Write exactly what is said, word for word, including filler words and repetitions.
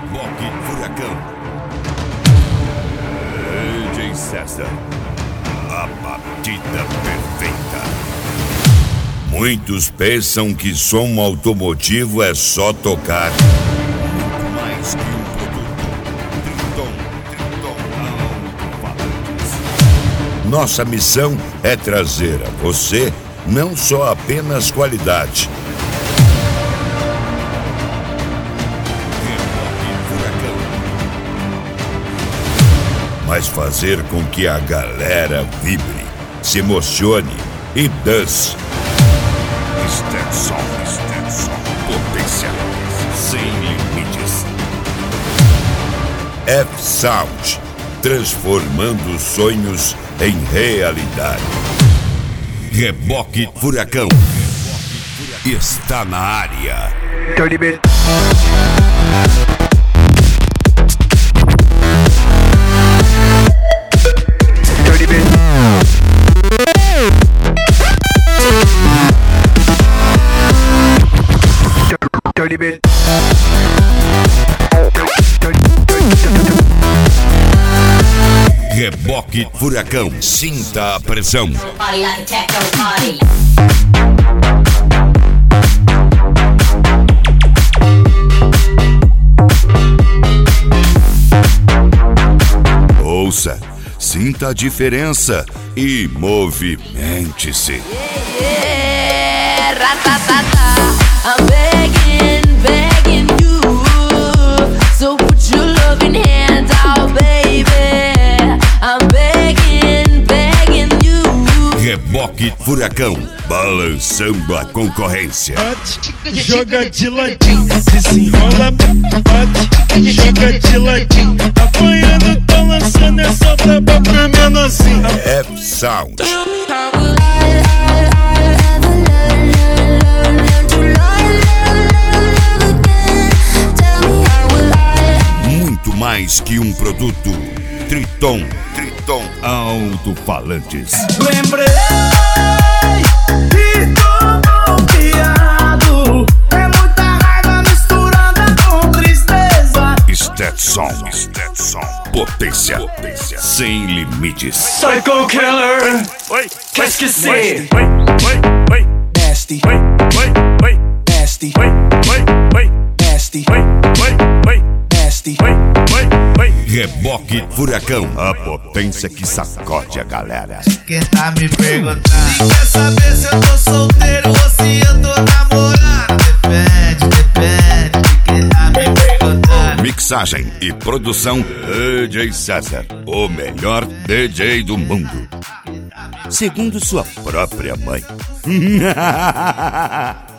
Reboque Furacão. D J César. A batida perfeita. Muitos pensam que som automotivo é só tocar. Muito mais que um produto. Triton, Triton Alto-Falantes. Nossa missão é trazer a você não só apenas qualidade, mas fazer com que a galera vibre, se emocione e dance. Stenson, Stenson, potência sem limites. F-Sound, transformando sonhos em realidade. Reboque Furacão está na área. Dirty bit. Dirty bit. Dirty bit. Reboque Furacão, sinta a pressão. Ouça, sinta a diferença e movimente-se. Yeah, ratatata. I'm begging, begging you. So put your loving hand out, baby. I'm begging, begging you. Reboque Furacão, balançando a concorrência. Bate, joga de ladinho, desenrola, bate, joga de ladinho. Apanhando, tô lançando essa tapa pra menorzinho. F-Sound. Muito mais que um produto. Triton, Triton Alto-Falantes. Lembrei que tô golpeado. É muita raiva misturada com tristeza. Stetson, Stetson, potência, potência sem limites. Psycho Killer, qu'est-ce que c'est? Nasty, nasty, nasty, nasty. Reboque Furacão, a potência que sacode a galera. Quem tá me perguntando e quer saber se eu tô solteiro ou se eu tô namorando? Depende, depende de quem tá me perguntando. Mixagem e produção D J César, o melhor D J do mundo, segundo sua própria mãe.